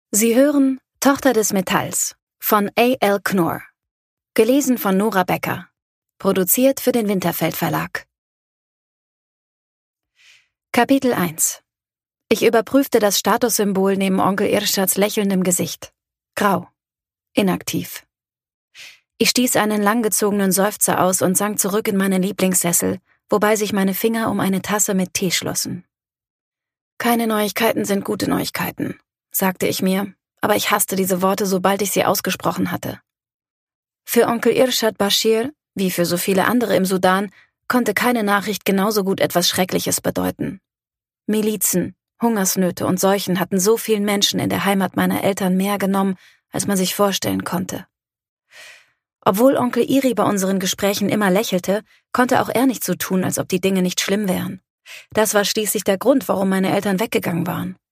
Sie hören Tochter des Metalls von A.L. Knorr. Gelesen von Nora Becker. Produziert für den Winterfeld Verlag. Kapitel 1. Ich überprüfte das Statussymbol neben Onkel Irschads lächelndem Gesicht. Grau. Inaktiv. Ich stieß einen langgezogenen Seufzer aus und sank zurück in meinen Lieblingssessel, wobei sich meine Finger um eine Tasse mit Tee schlossen. Keine Neuigkeiten sind gute Neuigkeiten, sagte ich mir, aber ich hasste diese Worte, sobald ich sie ausgesprochen hatte. Für Onkel Irshad Bashir, wie für so viele andere im Sudan, konnte keine Nachricht genauso gut etwas Schreckliches bedeuten. Milizen, Hungersnöte und Seuchen hatten so vielen Menschen in der Heimat meiner Eltern mehr genommen, als man sich vorstellen konnte. Obwohl Onkel Iri bei unseren Gesprächen immer lächelte, konnte auch er nicht so tun, als ob die Dinge nicht schlimm wären. Das war schließlich der Grund, warum meine Eltern weggegangen waren.